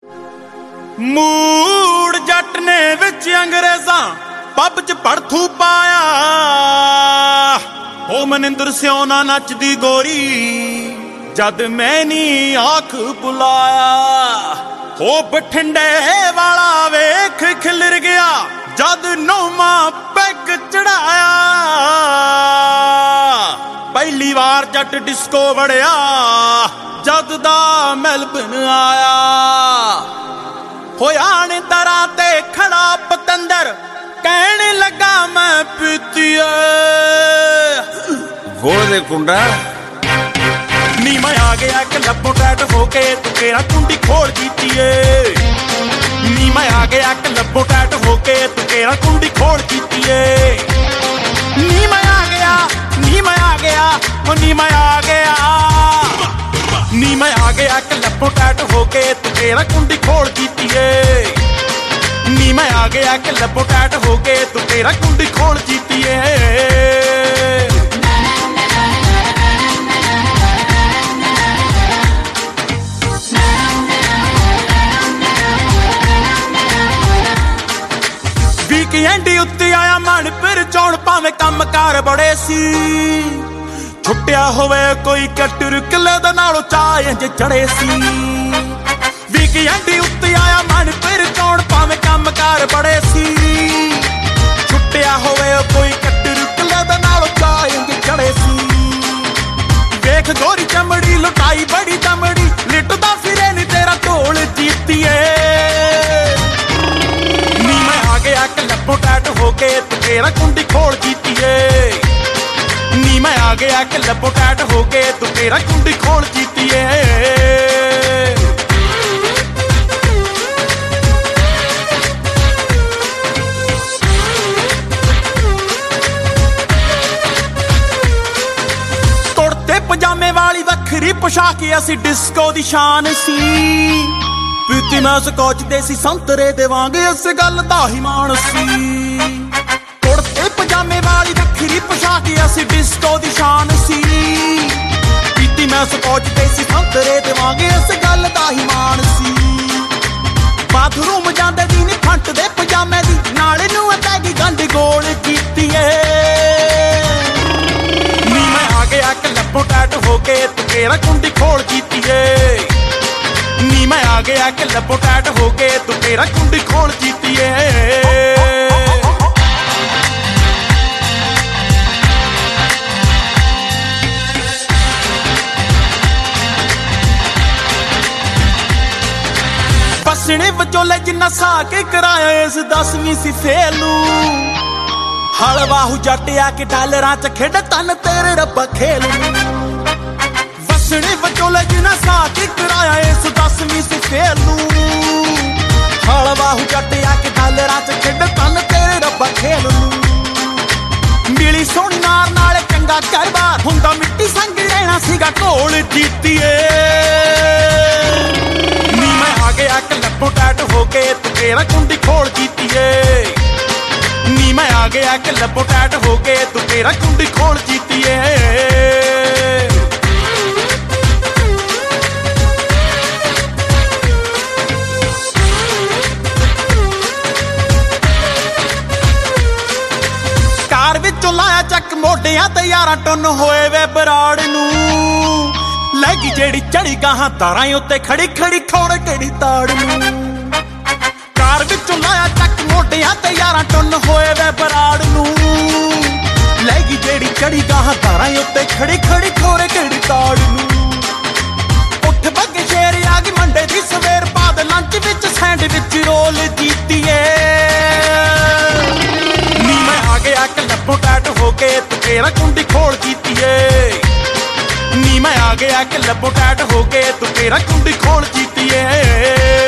मूड़ जट ने विच अंग्रेज़ां पब च भड़थू पाया, ओ मनिंदर सिओ ना नचदी गोरी जद मैनी आख बुलाया। हो बठिंडे वाला वेख खिलर गया जद नौमा पैग चढ़ाया। पहली बार जट डिस्को वड़िया जद दा मेलबर्न आया। होया ने दरा ते खड़ा पतंदर कहने लगा मैं पीतीए गोल दे कुंडा नी मैं आ गया कि लब्बों टैट होके तू तेरा कुंडी खोल जीतीए। नी मैं आ गया कि लब्बों टैट होके तू तेरा कुंडी खोल जीतीए। नी मैं आ गया, नी मैं आ गया, ओ नी मैं आ गया। नी मैं आ गया कि लब्बों टैट होके तू तेरा कुंडी खोल जीतीए। नी मैं आ गया कि लब्बों टैट होके तू तेरा कुंडी खोल जीतीए। वीकेंड उत्ते आया मन फिर चौड़ भावें कम कार बड़े सी। छुट्टिया होवे कोई कट्टर किले दा नालों चाह इंज चढ़े सी। वीकेंड उत्ते आया मन फिर चौड़ भावें कम कार बड़े सी। छुट्टिया होवे कोई कट्टर किले दा नालों चाह इंज चढ़े सी। वेख गोरी चमड़ी लुटाई बड़ी चमड़ी लिटदा फिरे नी तेरा ढोल जीतीए। नी मैं आ गया कि लब्बों टैट होके तू तेरा कुंडी खोल जीतीए। नी मैं आ गया कि लब्बों टैट होके तू तेरा कुंडी खोल जीतीए। कुर्ते पजामे वाली वखरी पोशाक असी डिस्को दी शान सी। पीती मैं स्कॉच देसी संतरे देवांगे इस गल दा ही मान सी। कुर्ते पजामे वाली वखरी पोशाक असी डिस्को दी शान सी। पीती मैं स्कॉच देसी संतरे देवांगे इस गल दा ही मान सी। बाथरूम जांदे दी नी फंट दे पजामे दी नाले नूं पैगी गंढ गोल कीतीए। नी मैं आ गया कि लब्बों टैट होके तू तेरा कुंडी खोल जीतीए। नी मैं आ गया कि लब्बों टैट होके तू तेरा कुंडी खोल जीतीए। बसने विचोले जिन्ना सा के कराया इस 10वीं सी फेलू। हल बाहू जट आके डालरां च खेड तन तेरे रब्बा खेलू। बसने विचोले जिन्ना सा के कराया इस 10वीं सी फेलू। हल बाहू जट आके डालरां च खेड तन तेरे रब्बा खेलू। मिली सोहनी नार नाल चंगा घरबार हुंदा मिट्टी संग लेना सीगा ढोल जीतीए। नी मैं आ गया कि लब्बों टैट होके तू तेरा कुंडी खोल जीतीए। नी मैं आ गया कि लब्बों टैट होके तू तेरा कुंडी खोल जीतीए। कार विचों लाया चक मोढियां ते 11 टन होए वे बराड़ नूं। लैगी जेड़ी चढ़ी गाहां तारां उत्ते खड़ी खड़ी खौड़ केड़ी ताड़ नूं। कार विचों लाया चक मोढियां ते 11 टन होए वे बराड़ नूं। लैगी जेड़ी चढ़ी गाहां तारां उत्ते खड़ी खड़ी खौड़ केड़ी ताड़ नूं। उठ बगे शेर आ गई मंडे दी सवेर बाद लंच विच सैंडविच रोल जीतीए। नी मैं आ गया कि लब्बों टैट होके तू तेरा कुंडी खोल जीतीए। नी मैं आ गया कि लब्बों टैट होके तू तेरा कुंडी खोल जीतीए।